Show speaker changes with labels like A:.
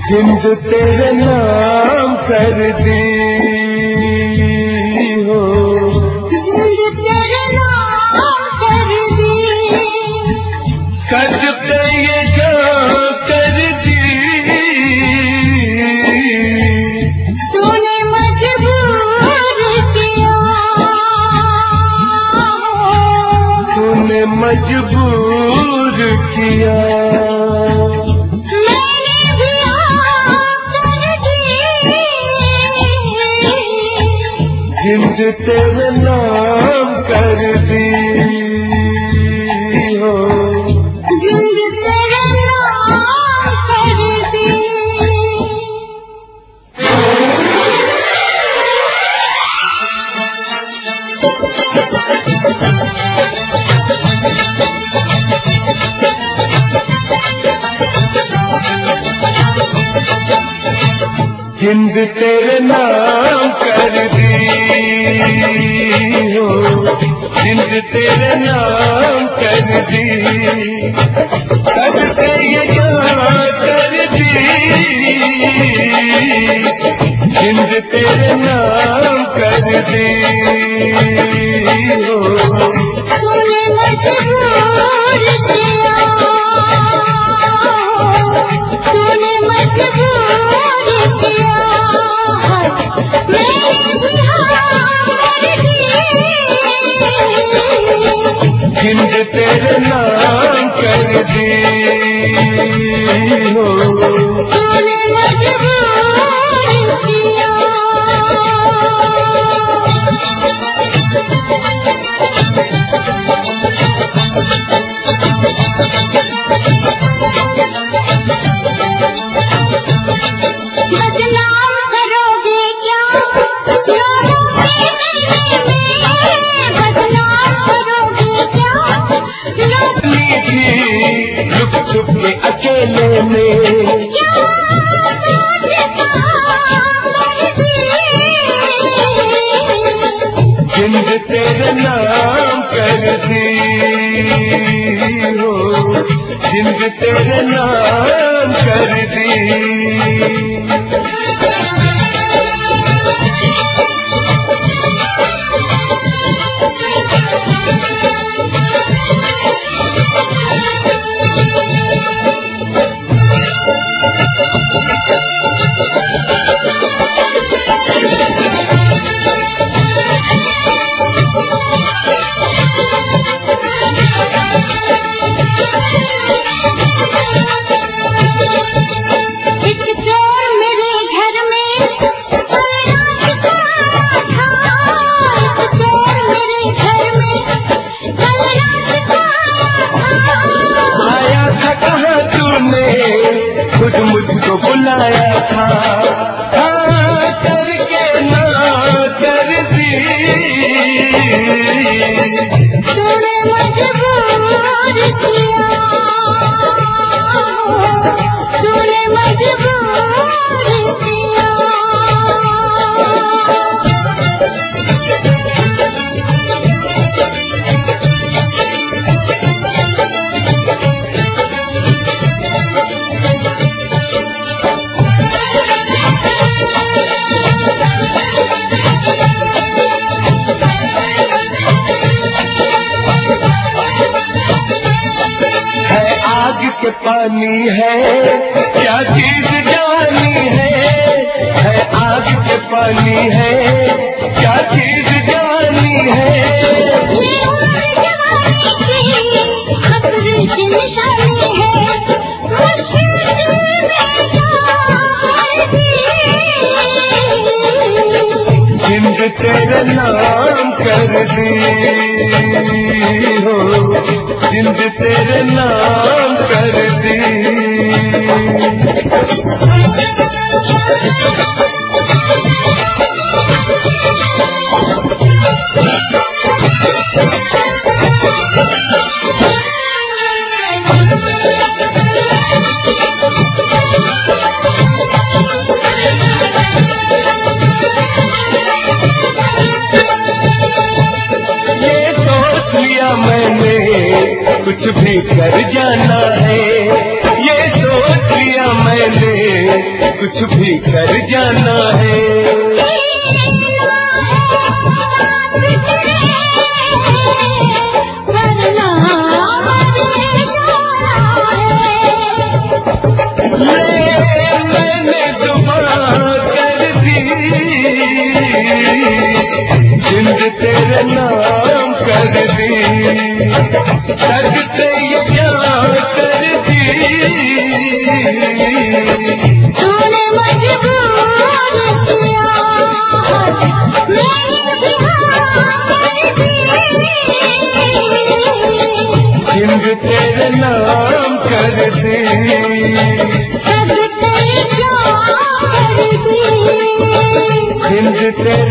A: जिंद तेरे नाम कर दी हो,
B: जिंद तेरे नाम कर दी,
A: कद पे ये जान कर दी,
B: तूने मजबूर किया,
A: तूने मजबूर किया। जिंद तेरे नाम कर दी हो,
B: जिंद तेरे नाम कर दी।
A: जिंद तेरे नाम कर दी हो, जिंद तेरे नाम कर दी, कद से ये जान कर दी, जिंद तेरे नाम कर दी हो,
B: तूने मजबूर किया, तूने मजबूर किया,
A: जिंद तेरे नाम कर दी हो,
B: तूने मजबूर किया। बदनाम करोगे क्या लोगों के दिल में, बदनाम करोगे क्या
A: छुप छुप के अकेले में, जिंद तेरे नाम कर दी हो, जिंद तेरे नाम कर दी।
B: एक चोर मेरे घर में कल रात था, एक चोर मेरे घर में कल रात था,
A: आया था कहाँ तूने, खुद मुझको बुलाया था, हाँ करके ना कर दी,
B: तूने मजबूर किया, तूने मजबूर किया।
A: के पानी है क्या चीज जानी है आग के पानी है क्या चीज जानी है, जिंद तेरे नाम कर दी हो, जिंद तेरे नाम कर दी। मैंने कुछ भी कर जाना है, ये सोच लिया मैंने कुछ भी कर जाना है। मैंने दुआ कर दी, जिंद तेरे नाम कर दी, करते ये क्या कर दी।
B: तूने मजबूर किया,
A: जिंद तेरे नाम कर दी, जिंद तेरे